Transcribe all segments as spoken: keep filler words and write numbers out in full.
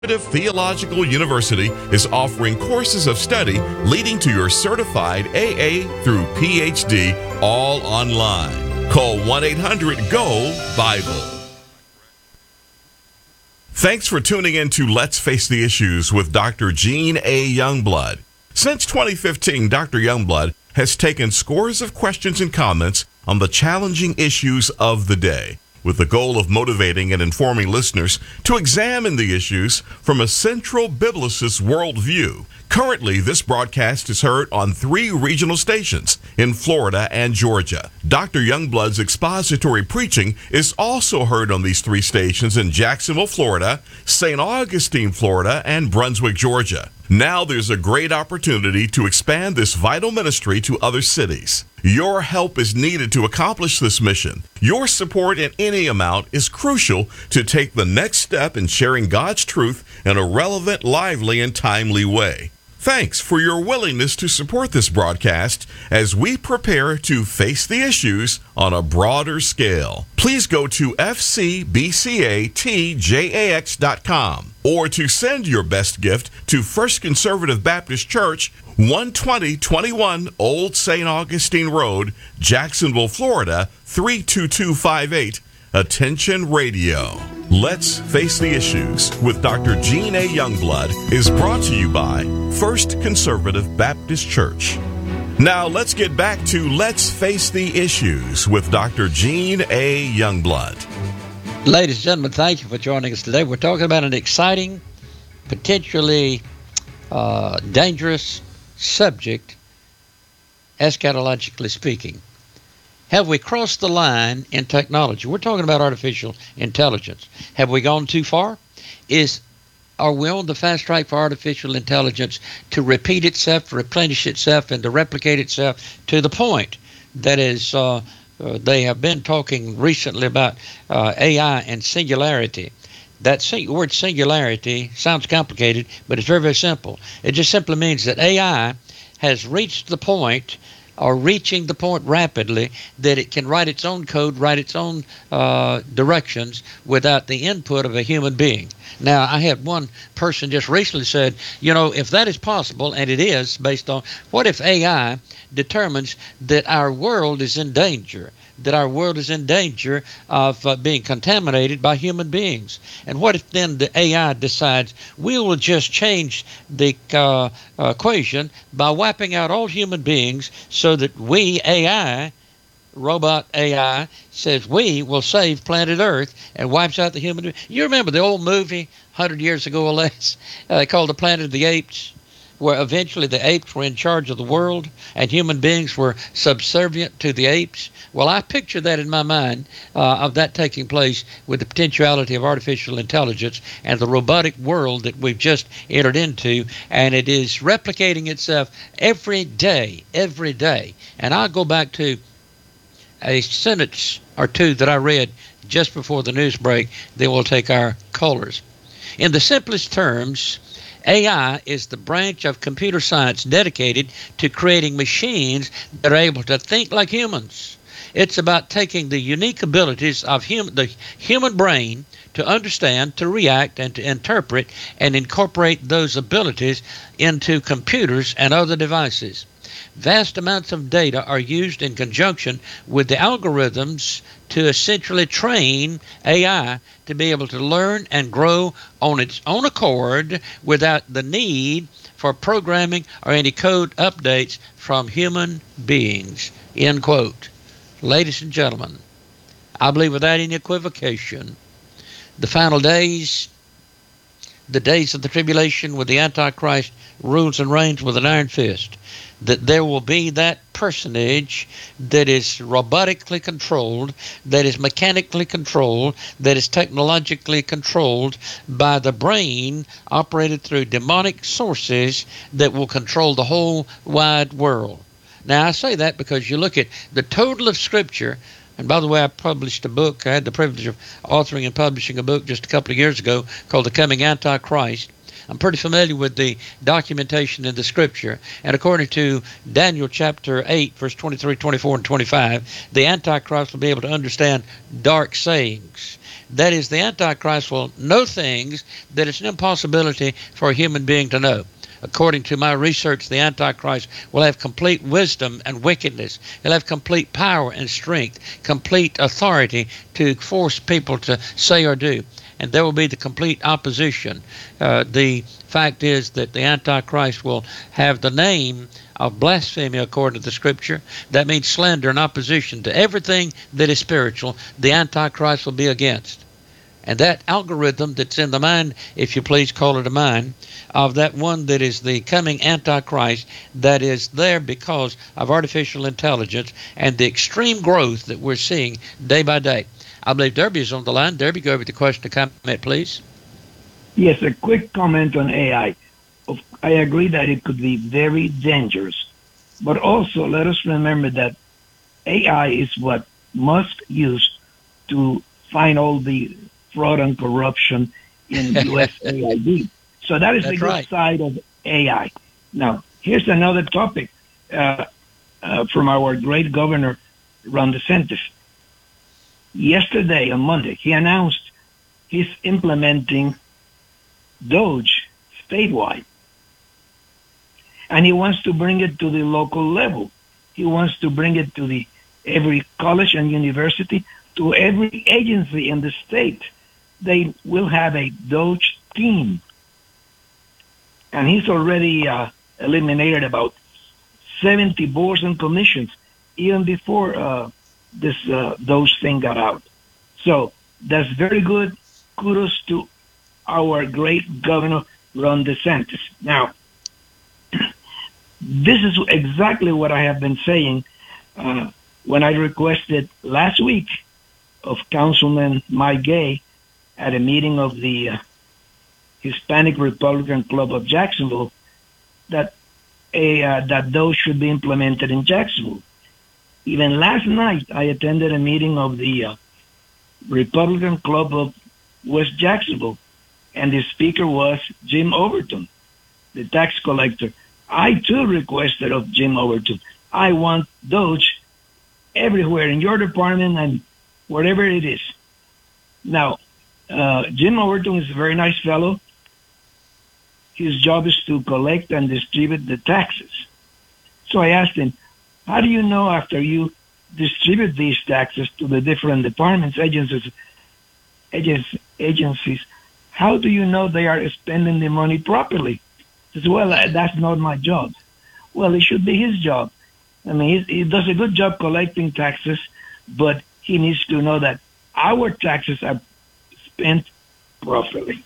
Theological University is offering courses of study leading to your certified A A through P H D, all online. Call one eight hundred G O Bible. Thanks for tuning in to Let's Face the Issues with Doctor Gene A. Youngblood. Since twenty fifteen, Doctor Youngblood has taken scores of questions and comments on the challenging issues of the day, with the goal of motivating and informing listeners to examine the issues from a central biblicist worldview. Currently, this broadcast is heard on three regional stations in Florida and Georgia. Doctor Youngblood's expository preaching is also heard on these three stations in Jacksonville, Florida, Saint Augustine, Florida, and Brunswick, Georgia. Now there's a great opportunity to expand this vital ministry to other cities. Your help is needed to accomplish this mission. Your support in any amount is crucial to take the next step in sharing God's truth in a relevant, lively, and timely way. Thanks for your willingness to support this broadcast as we prepare to face the issues on a broader scale. Please go to f c b c a t j a x dot com or to send your best gift to First Conservative Baptist Church, one twenty twenty-one Old Saint Augustine Road, Jacksonville, Florida, three two two five eight. Attention Radio. Let's Face the Issues with Doctor Gene A. Youngblood is brought to you by First Conservative Baptist Church. Now let's get back to Let's Face the Issues with Doctor Gene A. Youngblood. Ladies and gentlemen, thank you for joining us today. We're talking about an exciting, potentially uh, dangerous subject, eschatologically speaking. Have we crossed the line in technology? We're talking about artificial intelligence. Have we gone too far? Is Are we on the fast track for artificial intelligence to repeat itself, to replenish itself, and to replicate itself to the point that is, uh, uh, they have been talking recently about uh, A I and singularity. That sing- word singularity sounds complicated, but it's very, very simple. It just simply means that A I has reached the point or reaching the point rapidly that it can write its own code, write its own uh, directions without the input of a human being. Now, I had one person just recently said, you know, if that is possible, and it is based on, what if A I determines that our world is in danger, that our world is in danger of uh, being contaminated by human beings? And what if then the A I decides we will just change the uh, equation by wiping out all human beings so that we, A I, robot A I, says we will save planet Earth and wipes out the human. You remember the old movie one hundred years ago or less uh, called The Planet of the Apes, where eventually the apes were in charge of the world and human beings were subservient to the apes? Well, I picture that in my mind uh, of that taking place with the potentiality of artificial intelligence and the robotic world that we've just entered into, and it is replicating itself every day, every day. And I'll go back to a sentence or two that I read just before the news break, then we'll take our callers. In the simplest terms, A I is the branch of computer science dedicated to creating machines that are able to think like humans. It's about taking the unique abilities of hum- the human brain to understand, to react, and to interpret, and incorporate those abilities into computers and other devices. Vast amounts of data are used in conjunction with the algorithms to essentially train A I to be able to learn and grow on its own accord without the need for programming or any code updates from human beings. End quote. Ladies and gentlemen, I believe without any equivocation, the final days, the days of the tribulation where the Antichrist rules and reigns with an iron fist, that there will be that personage that is robotically controlled, that is mechanically controlled, that is technologically controlled by the brain operated through demonic sources that will control the whole wide world. Now, I say that because you look at the total of Scripture. And by the way, I published a book. I had the privilege of authoring and publishing a book just a couple of years ago called The Coming Antichrist. I'm pretty familiar with the documentation in the Scripture. And according to Daniel chapter eight, verse twenty-three, twenty-four, and twenty-five, the Antichrist will be able to understand dark sayings. That is, the Antichrist will know things that it's an impossibility for a human being to know. According to my research, the Antichrist will have complete wisdom and wickedness. He'll have complete power and strength, complete authority to force people to say or do. And there will be the complete opposition. Uh, the fact is that the Antichrist will have the name of blasphemy according to the Scripture. That means slander and opposition to everything that is spiritual. The Antichrist will be against. And that algorithm that's in the mind, if you please call it a mind, of that one that is the coming Antichrist, that is there because of artificial intelligence and the extreme growth that we're seeing day by day. I believe Derby is on the line. Derby, go over the question to comment, please. Yes, a quick comment on A I. I agree that it could be very dangerous. But also, let us remember that A I is what Musk used to find all the fraud and corruption in U S A I D. So that is That's the good right. side of A I. Now, here's another topic uh, uh, from our great governor, Ron DeSantis. Yesterday, on Monday, he announced he's implementing Doge statewide. And he wants to bring it to the local level. He wants to bring it to the every college and university, to every agency in the state. They will have a Doge team. And he's already uh, eliminated about seventy boards and commissions, even before uh, this uh, Doge thing got out. So that's very good. Kudos to our great governor, Ron DeSantis. Now, this is exactly what I have been saying uh, when I requested last week of Councilman Mike Gay at a meeting of the uh, Hispanic Republican Club of Jacksonville that a uh, that those should be implemented in Jacksonville. Even last night, I attended a meeting of the uh, Republican Club of West Jacksonville, and the speaker was Jim Overton, the tax collector. I too requested of Jim Overton, I want Doge everywhere in your department and wherever it is. Now, uh, Jim Overton is a very nice fellow. His job is to collect and distribute the taxes. So I asked him, how do you know after you distribute these taxes to the different departments, agencies, agencies, agencies, how do you know they are spending the money properly? He says, well, that's not my job. Well, it should be his job. I mean, he, he does a good job collecting taxes, but he needs to know that our taxes are spent properly.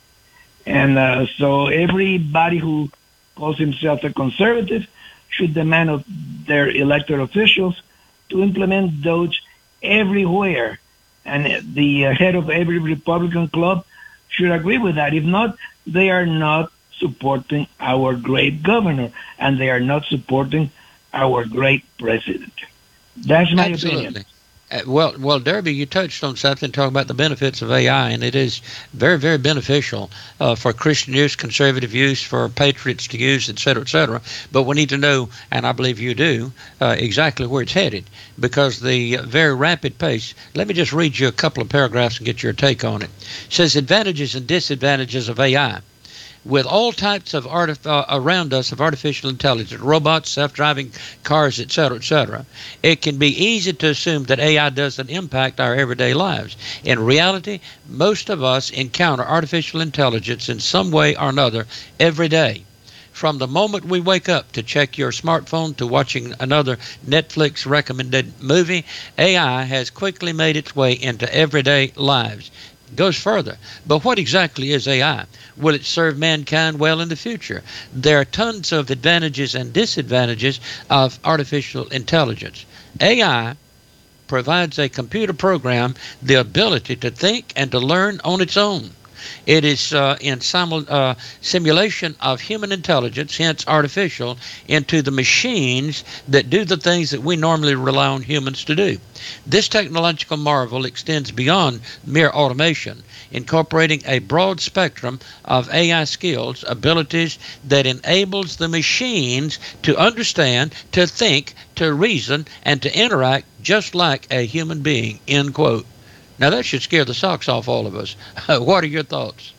And uh, so everybody who calls himself a conservative should demand of their elected officials to implement Doge everywhere. And the uh, head of every Republican club should agree with that. If not, they are not supporting our great governor, and they are not supporting our great president. That's my Absolutely. opinion. Uh, well, well, Derby, you touched on something talking about the benefits of A I, and it is very, very beneficial uh, for Christian use, conservative use, for patriots to use, et cetera, et cetera. But we need to know, and I believe you do, uh, exactly where it's headed, because the very rapid pace. Let me just read you a couple of paragraphs and get your take on it. It says, advantages and disadvantages of A I. With all types of art uh, around us of artificial intelligence, robots, self-driving cars, et cetera, et cetera, it can be easy to assume that A I doesn't impact our everyday lives. In reality, most of us encounter artificial intelligence in some way or another every day. From the moment we wake up to check your smartphone to watching another Netflix recommended movie, A I has quickly made its way into everyday lives. Goes further. But what exactly is A I? Will it serve mankind well in the future? There are tons of advantages and disadvantages of artificial intelligence. A I provides a computer program the ability to think and to learn on its own. It is uh, in simul- uh, simulation of human intelligence, hence artificial, into the machines that do the things that we normally rely on humans to do. This technological marvel extends beyond mere automation, incorporating a broad spectrum of A I skills, abilities that enables the machines to understand, to think, to reason, and to interact just like a human being, end quote. Now, that should scare the socks off all of us. What are your thoughts?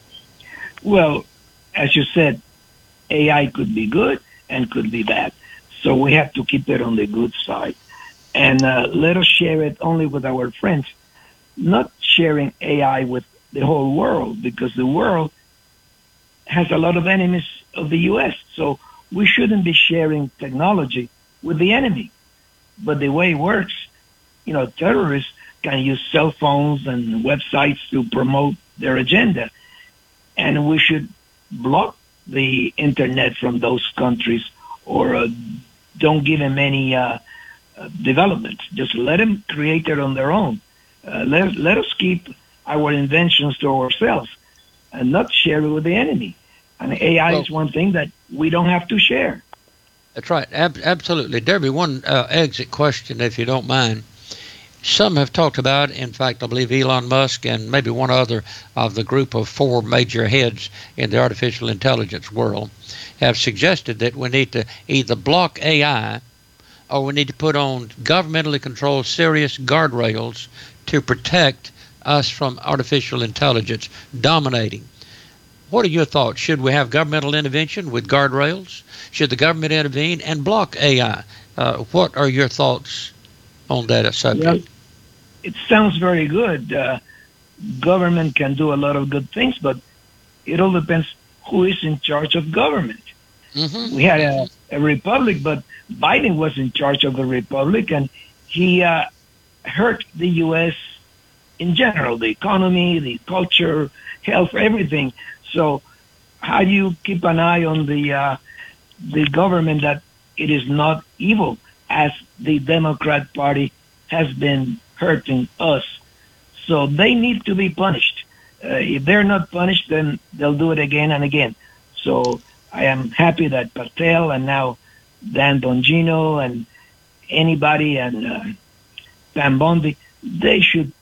Well, as you said, A I could be good and could be bad. So we have to keep it on the good side. And uh, let us share it only with our friends, not sharing A I with the whole world, because the world has a lot of enemies of the U S. So we shouldn't be sharing technology with the enemy. But the way it works, you know, terrorists can use cell phones and websites to promote their agenda. And we should block the internet from those countries, or uh, don't give them any uh, uh, development. Just let them create it on their own. Uh, let, let us keep our inventions to ourselves and not share it with the enemy. And A I well, is one thing that we don't have to share. That's right. Ab- absolutely. Derby, one uh, exit question, if you don't mind. Some have talked about, in fact, I believe Elon Musk and maybe one other of the group of four major heads in the artificial intelligence world have suggested that we need to either block A I or we need to put on governmentally controlled serious guardrails to protect us from artificial intelligence dominating. What are your thoughts? Should we have governmental intervention with guardrails? Should the government intervene and block A I? Uh, what are your thoughts on that subject? Well, it sounds very good. Uh, government can do a lot of good things, but it all depends who is in charge of government. Mm-hmm. We had a, a republic, but Biden was in charge of the republic, and he uh, hurt the U S in general, the economy, the culture, health, everything. So how do you keep an eye on the uh, the government that it is not evil, as the Democrat Party has been hurting us? So they need to be punished. Uh, if they're not punished, then they'll do it again and again. So I am happy that Patel and now Dan Bongino and anybody and uh, Pam Bondi, they should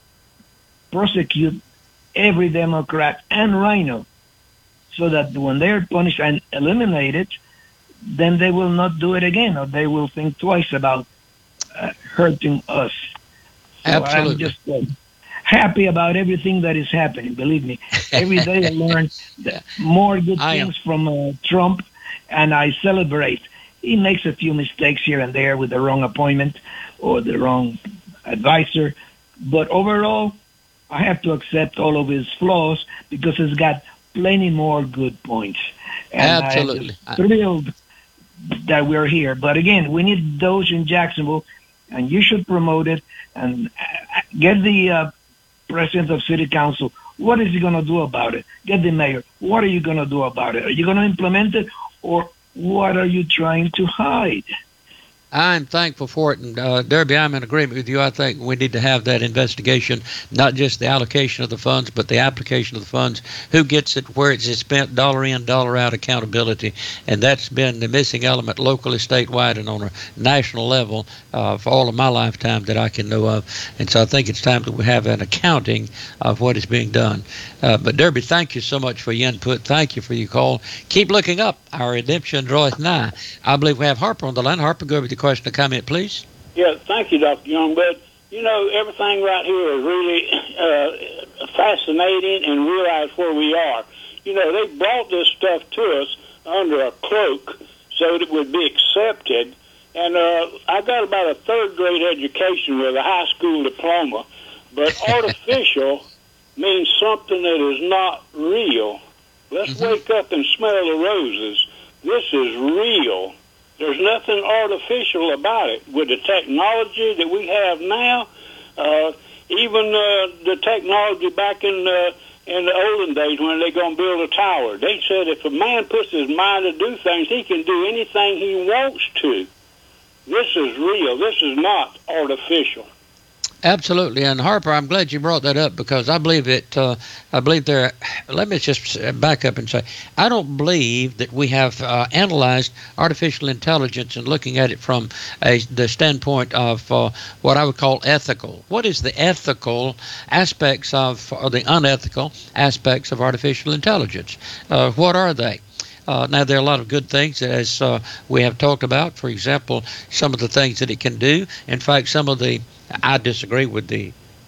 prosecute every Democrat and Rhino, so that when they're punished and eliminated, then they will not do it again, or they will think twice about uh, hurting us. So Absolutely. I'm just uh, happy about everything that is happening. Believe me, every day I learn more good I things am. from uh, Trump, and I celebrate. He makes a few mistakes here and there with the wrong appointment or the wrong advisor, but overall, I have to accept all of his flaws because he's got plenty more good points. And Absolutely. I'm thrilled that we're here. But again, we need those in Jacksonville, and you should promote it and get the uh, president of city council. What is he going to do about it? Get the mayor. What are you going to do about it? Are you going to implement it, or what are you trying to hide? I'm thankful for it, and uh, Derby, I'm in agreement with you. I think we need to have that investigation, not just the allocation of the funds, but the application of the funds, who gets it, where it's spent, dollar in, dollar out accountability, and that's been the missing element locally, statewide, and on a national level uh, for all of my lifetime that I can know of. And so I think it's time that we have an accounting of what is being done. Uh, but Derby, thank you so much for your input. Thank you for your call. Keep looking up. Our redemption draweth nigh. I believe we have Harper on the line. Harper, go with your question or comment, please. Yeah, thank you, Doctor Youngblood. You know, everything right here is really uh, fascinating, and realize where we are. You know, they brought this stuff to us under a cloak so that it would be accepted. And uh, I got about a third grade education with a high school diploma, but artificial means something that is not real. Let's mm-hmm. wake up and smell the roses. This is real. There's nothing artificial about it. With the technology that we have now, uh, even uh, the technology back in uh, in the olden days when they're going to build a tower, they said if a man puts his mind to do things, he can do anything he wants to. This is real. This is not artificial. Absolutely, and Harper, I'm glad you brought that up, because I believe it. Uh, I believe there. Let me just back up and say, I don't believe that we have uh, analyzed artificial intelligence and looking at it from a, the standpoint of uh, what I would call ethical. What is the ethical aspects of, or the unethical aspects of artificial intelligence? Uh, what are they? Uh, now, there are a lot of good things, as uh, we have talked about. For example, some of the things that it can do. In fact, some of the I disagree with the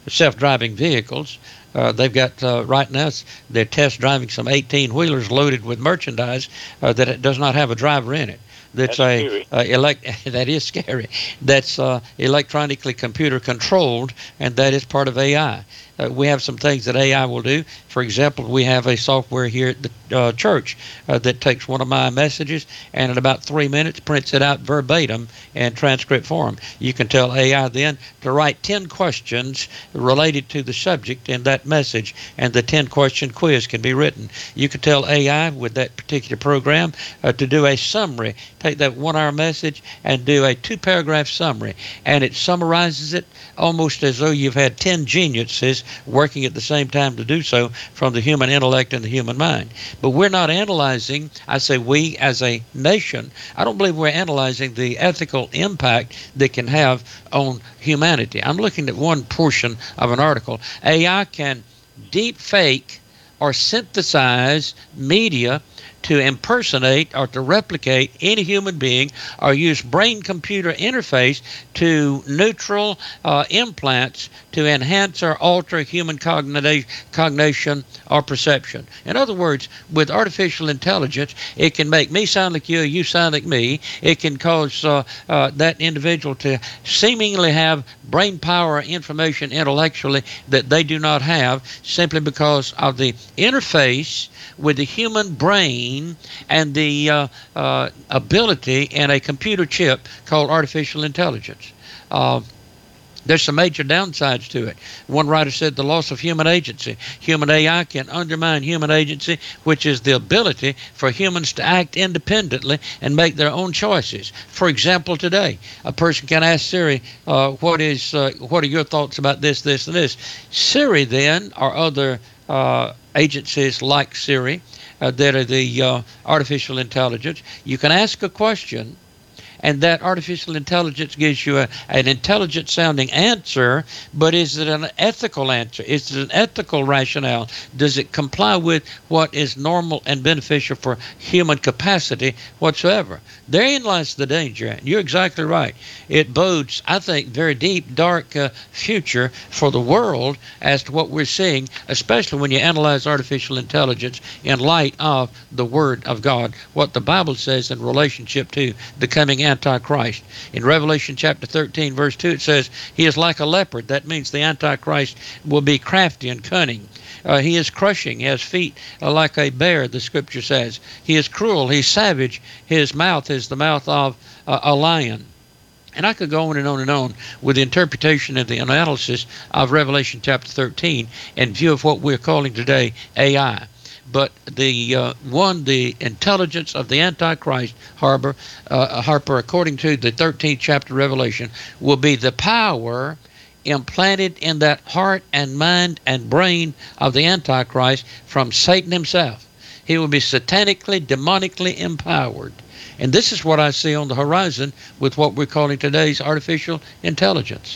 self-driving vehicles. Uh, they've got uh, right now they're test driving some eighteen-wheelers loaded with merchandise uh, that it does not have a driver in it. That's, That's a uh, elect. That is scary. That's uh, electronically computer controlled, and that is part of A I. Uh, we have some things that A I will do. For example, we have a software here at the uh, church uh, that takes one of my messages and in about three minutes prints it out verbatim in transcript form. You can tell A I then to write ten questions related to the subject in that message, and the ten question quiz can be written. You can tell A I with that particular program uh, to do a summary. Take that one hour message and do a two paragraph summary, and it summarizes it almost as though you've had ten geniuses working at the same time to do so from the human intellect and the human mind. But we're not analyzing, I say we as a nation, I don't believe we're analyzing the ethical impact that can have on humanity. I'm looking at one portion of an article. A I can deep fake or synthesize media to impersonate or to replicate any human being, or use brain-computer interface to neutral uh, implants to enhance or alter human cognition, cognition or perception. In other words, with artificial intelligence, it can make me sound like you, you sound like me. It can cause uh, uh, that individual to seemingly have brain power or information intellectually that they do not have, simply because of the interface with the human brain and the uh, uh, ability in a computer chip called artificial intelligence. Uh, There's some major downsides to it. One writer said the loss of human agency. Human A I can undermine human agency, which is the ability for humans to act independently and make their own choices. For example, today, a person can ask Siri, uh, what is, uh, what are your thoughts about this, this, and this? Siri then, or other uh, agencies like Siri, uh, that are the uh, artificial intelligence, you can ask a question, and that artificial intelligence gives you a, an intelligent sounding answer, but is it an ethical answer? Is it an ethical rationale? Does it comply with what is normal and beneficial for human capacity whatsoever? Therein lies the danger. And you're exactly right. It bodes, I think, very deep, dark uh, future for the world as to what we're seeing, especially when you analyze artificial intelligence in light of the Word of God, what the Bible says in relationship to the coming Antichrist. In Revelation chapter thirteen, verse two, it says, he is like a leopard. That means the Antichrist will be crafty and cunning. Uh, he is crushing. He has feet uh, like a bear, the scripture says. He is cruel. He's savage. His mouth is the mouth of uh, a lion. And I could go on and on and on with the interpretation and the analysis of Revelation chapter thirteen in view of what we're calling today A I. But the uh, one, the intelligence of the Antichrist, Harper, uh, Harper, according to the thirteenth chapter of Revelation, will be the power implanted in that heart and mind and brain of the Antichrist from Satan himself. He will be satanically, demonically empowered. And this is what I see on the horizon with what we're calling today's artificial intelligence.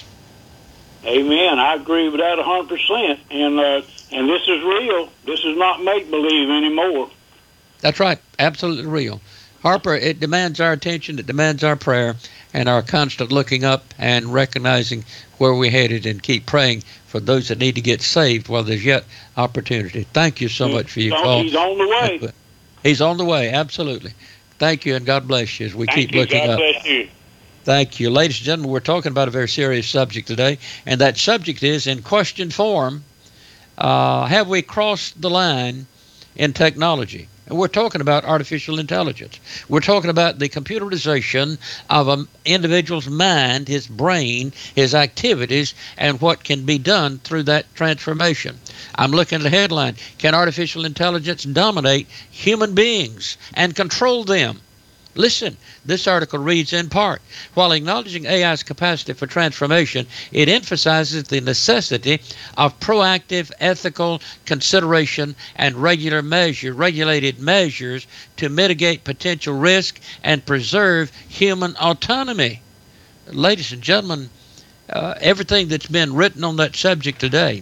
Amen. I agree with that one hundred percent. And uh, and this is real. This is not make-believe anymore. That's right. Absolutely real. Harper, it demands our attention, it demands our prayer, and our constant looking up and recognizing where we're headed, and keep praying for those that need to get saved while there's yet opportunity. Thank you so much for your call. He's on the way. He's on the way, absolutely. Thank you, and God bless you as we Thank keep you. looking God up. bless you. Thank you. Ladies and gentlemen, we're talking about a very serious subject today, and that subject is, in question form, uh, have we crossed the line in technology? And we're talking about artificial intelligence. We're talking about the computerization of an individual's mind, his brain, his activities, and what can be done through that transformation. I'm looking at the headline, can artificial intelligence dominate human beings and control them? Listen, this article reads in part, while acknowledging A I's capacity for transformation, it emphasizes the necessity of proactive ethical consideration and regular measure, regulated measures to mitigate potential risk and preserve human autonomy. Ladies and gentlemen, uh, everything that's been written on that subject today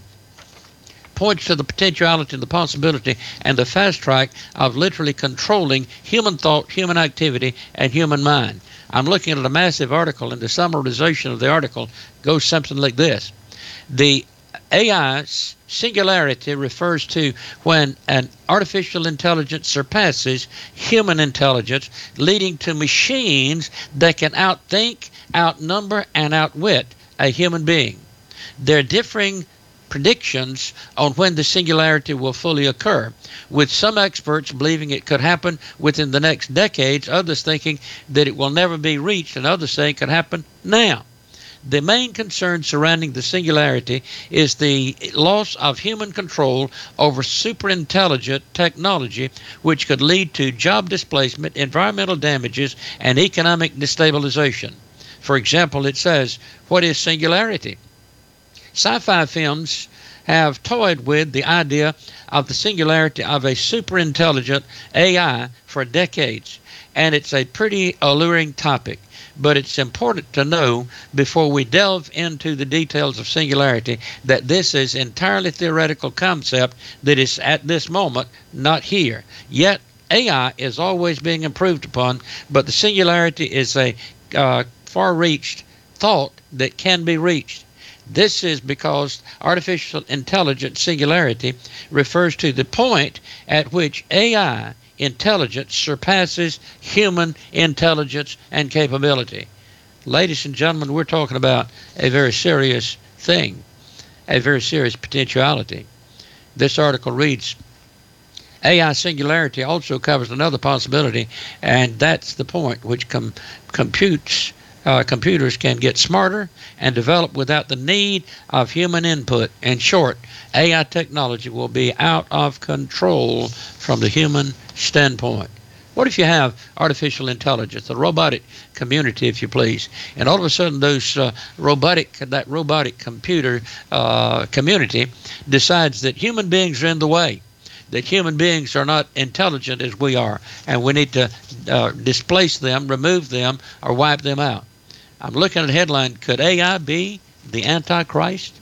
points to the potentiality and the possibility and the fast track of literally controlling human thought, human activity, and human mind. I'm looking at a massive article, and the summarization of the article goes something like this. The A I's singularity refers to when an artificial intelligence surpasses human intelligence, leading to machines that can outthink, outnumber, and outwit a human being. There are differing predictions on when the singularity will fully occur, with some experts believing it could happen within the next decades, others thinking that it will never be reached, and others saying it could happen now. The main concern surrounding the singularity is the loss of human control over superintelligent technology, which could lead to job displacement, environmental damages, and economic destabilization. For example, it says, what is singularity? Sci-fi films have toyed with the idea of the singularity of a superintelligent A I for decades, and it's a pretty alluring topic. But it's important to know before we delve into the details of singularity that this is entirely theoretical concept that is at this moment not here. Yet A I is always being improved upon, but the singularity is a uh, far-reached thought that can be reached. This is because artificial intelligence singularity refers to the point at which A I intelligence surpasses human intelligence and capability. Ladies and gentlemen, we're talking about a very serious thing, a very serious potentiality. This article reads, A I singularity also covers another possibility, and that's the point which com- computes Uh, computers can get smarter and develop without the need of human input. In short, A I technology will be out of control from the human standpoint. What if you have artificial intelligence, the robotic community, if you please, and all of a sudden those uh, robotic, that robotic computer uh, community decides that human beings are in the way, that human beings are not intelligent as we are, and we need to uh, displace them, remove them, or wipe them out. I'm looking at the headline, could A I be the Antichrist?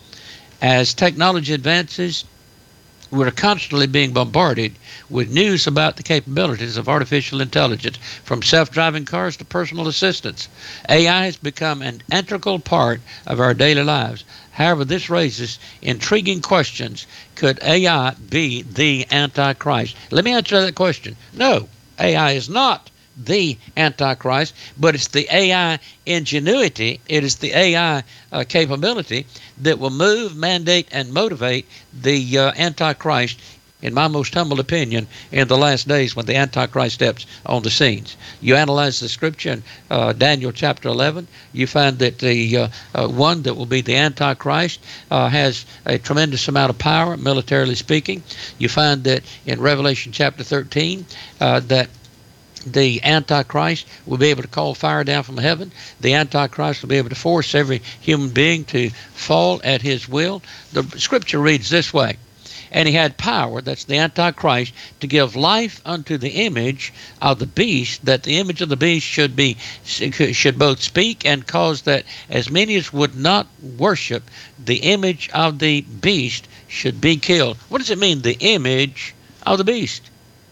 As technology advances, we're constantly being bombarded with news about the capabilities of artificial intelligence, from self-driving cars to personal assistants. A I has become an integral part of our daily lives. However, this raises intriguing questions. Could A I be the Antichrist? Let me answer that question. No, A I is not the Antichrist, but it's the A I ingenuity, it is the A I uh, capability that will move, mandate, and motivate the uh, Antichrist, in my most humble opinion, in the last days when the Antichrist steps on the scenes. You analyze the scripture in uh, Daniel chapter eleven, you find that the uh, uh, one that will be the Antichrist uh, has a tremendous amount of power, militarily speaking. You find that in Revelation chapter thirteen, uh, that the Antichrist will be able to call fire down from heaven. The Antichrist will be able to force every human being to fall at his will. The scripture reads this way, and he had power, that's the Antichrist, to give life unto the image of the beast, that the image of the beast should be should both speak and cause that as many as would not worship the image of the beast should be killed. What does it mean, the image of the beast?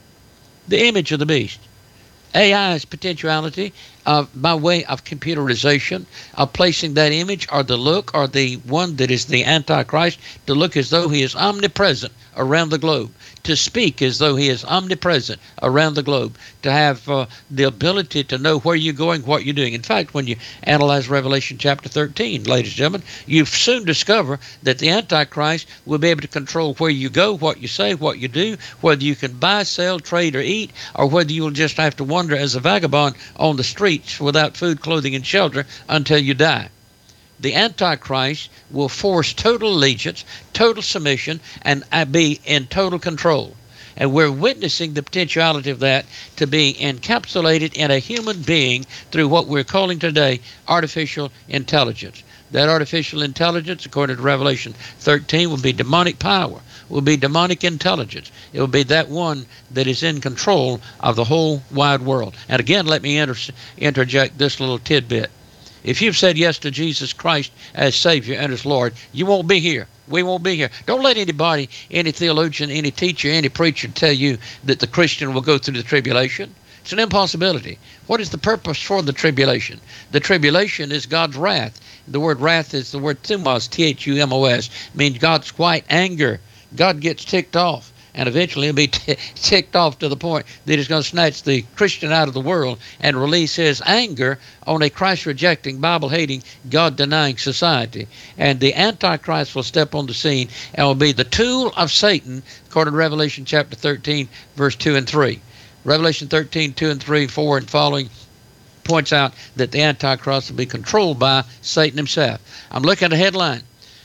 The image of the beast. A I's potentiality of, by way of computerization, of placing that image or the look or the one that is the Antichrist to look as though he is omnipresent around the globe, to speak as though he is omnipresent around the globe, to have uh, the ability to know where you're going, what you're doing. In fact, when you analyze Revelation chapter thirteen, ladies and gentlemen, you soon discover that the Antichrist will be able to control where you go, what you say, what you do, whether you can buy, sell, trade, or eat, or whether you will just have to wander as a vagabond on the streets without food, clothing, and shelter until you die. The Antichrist will force total allegiance, total submission, and be in total control. And we're witnessing the potentiality of that to be encapsulated in a human being through what we're calling today artificial intelligence. That artificial intelligence, according to Revelation thirteen, will be demonic power, will be demonic intelligence. It will be that one that is in control of the whole wide world. And again, let me inter- interject this little tidbit. If you've said yes to Jesus Christ as Savior and as Lord, you won't be here. We won't be here. Don't let anybody, any theologian, any teacher, any preacher tell you that the Christian will go through the tribulation. It's an impossibility. What is the purpose for the tribulation? The tribulation is God's wrath. The word wrath is the word thumos, T H U M O S, means God's white anger. God gets ticked off, and eventually he'll be t- ticked off to the point that he's going to snatch the Christian out of the world and release his anger on a Christ-rejecting, Bible-hating, God-denying society. And the Antichrist will step on the scene and will be the tool of Satan, according to Revelation chapter thirteen, verse two and three. Revelation thirteen, two and three, four and following points out that the Antichrist will be controlled by Satan himself. I'm looking at a headline.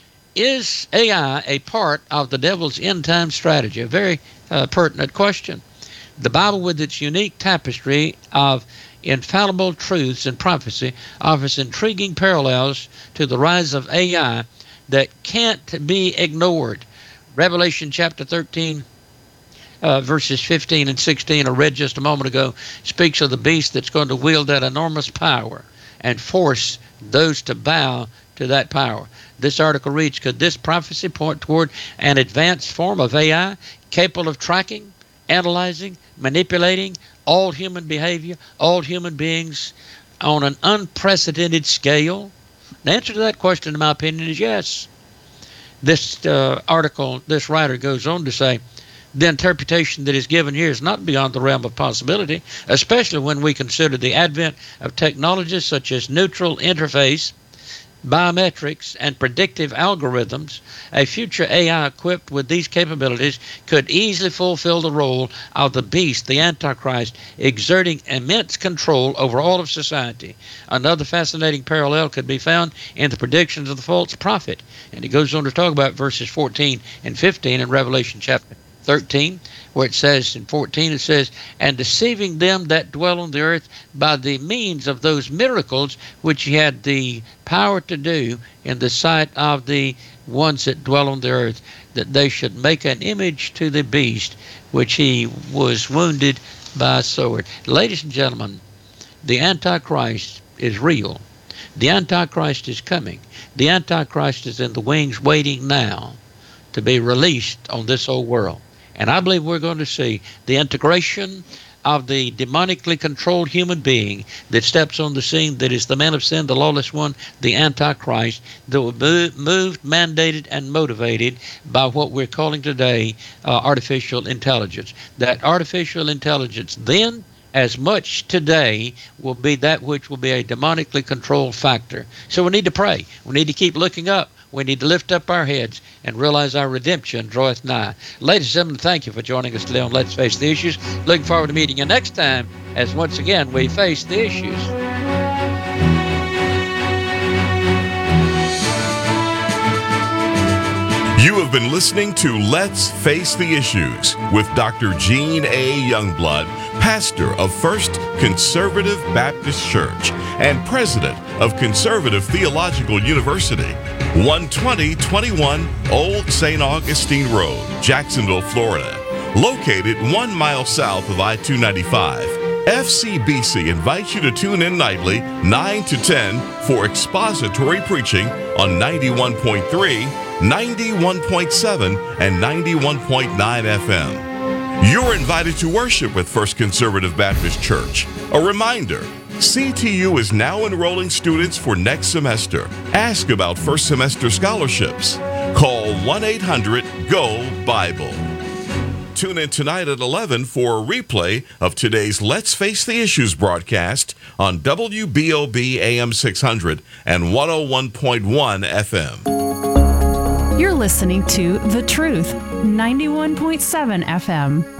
Is A I a part of the devil's end-time strategy? A very uh, pertinent question. The Bible, with its unique tapestry of infallible truths and prophecy, offers intriguing parallels to the rise of A I that can't be ignored. Revelation chapter thirteen, Uh, verses fifteen and sixteen, I read just a moment ago, speaks of the beast that's going to wield that enormous power and force those to bow to that power. This article reads, could this prophecy point toward an advanced form of A I capable of tracking, analyzing, manipulating all human behavior, all human beings on an unprecedented scale? The answer to that question, in my opinion, is yes. This uh, article, this writer goes on to say, the interpretation that is given here is not beyond the realm of possibility, especially when we consider the advent of technologies such as neutral interface, biometrics, and predictive algorithms. A future A I equipped with these capabilities could easily fulfill the role of the beast, the Antichrist, exerting immense control over all of society. Another fascinating parallel could be found in the predictions of the false prophet. And he goes on to talk about verses fourteen and fifteen in Revelation chapter thirteen, where it says in fourteen, it says, and deceiving them that dwell on the earth by the means of those miracles which he had the power to do in the sight of the ones that dwell on the earth, that they should make an image to the beast which he was wounded by a sword. Ladies and gentlemen, the Antichrist is real. The Antichrist is coming. The Antichrist is in the wings waiting now to be released on this old world. And I believe we're going to see the integration of the demonically controlled human being that steps on the scene, that is the man of sin, the lawless one, the Antichrist, that will be moved, mandated, and motivated by what we're calling today uh, artificial intelligence. That artificial intelligence then, as much today, will be that which will be a demonically controlled factor. So we need to pray. We need to keep looking up. We need to lift up our heads and realize our redemption draweth nigh. Ladies and gentlemen, thank you for joining us today on Let's Face the Issues. Looking forward to meeting you next time as once again we face the issues. You have been listening to Let's Face the Issues with Doctor Gene A. Youngblood, pastor of First Conservative Baptist Church and president of Conservative Theological University, one twenty twenty-one Old Saint Augustine Road, Jacksonville, Florida. Located one mile south of I two ninety-five, F C B C invites you to tune in nightly, nine to ten, for expository preaching on ninety-one point three, ninety-one point seven, and ninety-one point nine F M. You're invited to worship with First Conservative Baptist Church. A reminder, C T U is now enrolling students for next semester. Ask about first semester scholarships. Call one eight hundred G O Bible. Tune in tonight at eleven for a replay of today's Let's Face the Issues broadcast on W B O B A M six hundred and one oh one point one F M. You're listening to The Truth, ninety-one point seven F M.